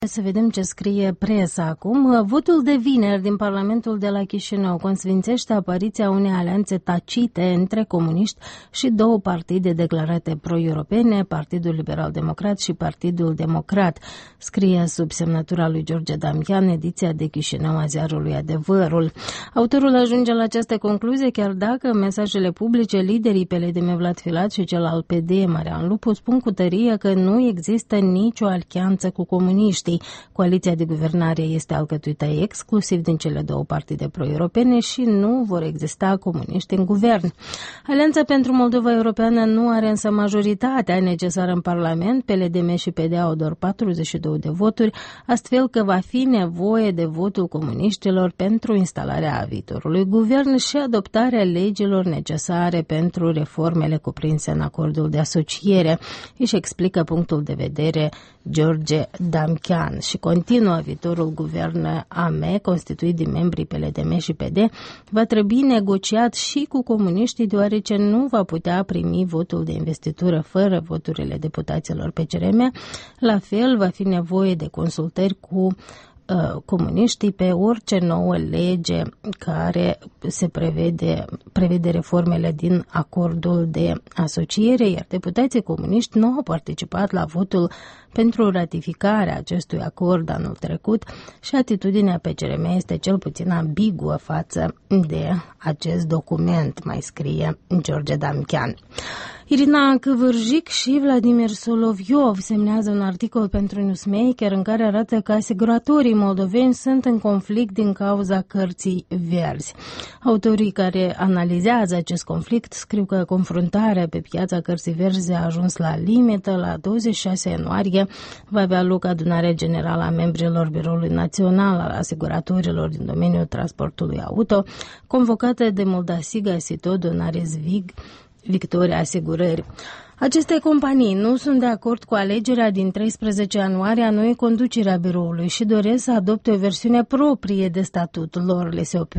Să vedem ce scrie presa acum. Votul de vineri din Parlamentul de la Chișinău consfințește apariția unei alianțe tacite între comuniști și două partide declarate pro-europene, Partidul Liberal Democrat și Partidul Democrat, scrie sub semnătura lui George Damian, ediția de Chișinău a ziarului Adevărul. Autorul ajunge la această concluzie chiar dacă în mesajele publice liderii PLDM Vlad Filat și cel al PD Marian Lupu spun cu tărie că nu există nicio alianță cu comuniștii. Coaliția de guvernare este alcătuită exclusiv din cele două partide pro-europene și nu vor exista comuniști în guvern. Alianța pentru Moldova Europeană nu are însă majoritatea necesară în Parlament. PLDM și PD au doar 42 de voturi, astfel că va fi nevoie de votul comuniștilor pentru instalarea viitorului guvern și adoptarea legilor necesare pentru reformele cuprinse în acordul de asociere. Își explică punctul de vedere George Damian și continuă: viitorul guvern AME, constituit din membrii PLDM și PD, va trebui negociat și cu comuniștii, deoarece nu va putea primi votul de investitură fără voturile deputaților PCRM. La fel, va fi nevoie de consultări cu comuniștii pe orice nouă lege care se prevede reformele din acordul de asociere, iar deputații comuniști nu au participat la votul pentru ratificarea acestui acord anul trecut și atitudinea PCRM este cel puțin ambiguă față de acest document, mai scrie George Damian. Irina Câvârjic și Vladimir Soloviov semnează un articol pentru Newsmaker în care arată că asiguratorii moldoveni sunt în conflict din cauza cărții verzi. Autorii care analizează acest conflict scriu că confruntarea pe piața cărții verzi a ajuns la limită. La 26 ianuarie va avea loc adunarea generală a membrilor Biroului Național al Asiguratorilor din domeniul transportului auto, convocată de Moldasiga, Sito, Donares Vig, Victoria Asigurări. Aceste companii nu sunt de acord cu alegerea din 13 ianuarie a noii conduceri a biroului și doresc să adopte o versiune proprie de statut lor.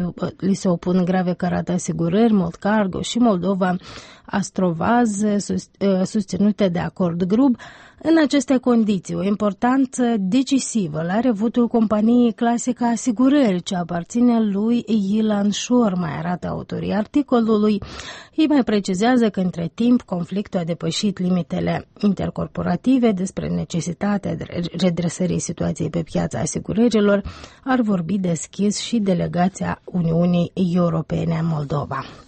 Li se opun Grave Carate Asigurări, Moldcargo și Moldova Astrovaz, susținute de Acord Group. În aceste condiții, o importanță decisivă la are votul companiei Clasica Asigurări, ce aparține lui Ilan Șor, mai arată autorii articolului. Ei mai precizează că între timp conflictul a depășit limitele intercorporative. Despre necesitatea redresării situației pe piața asigurărilor ar vorbi deschis și delegația Uniunii Europene în Moldova.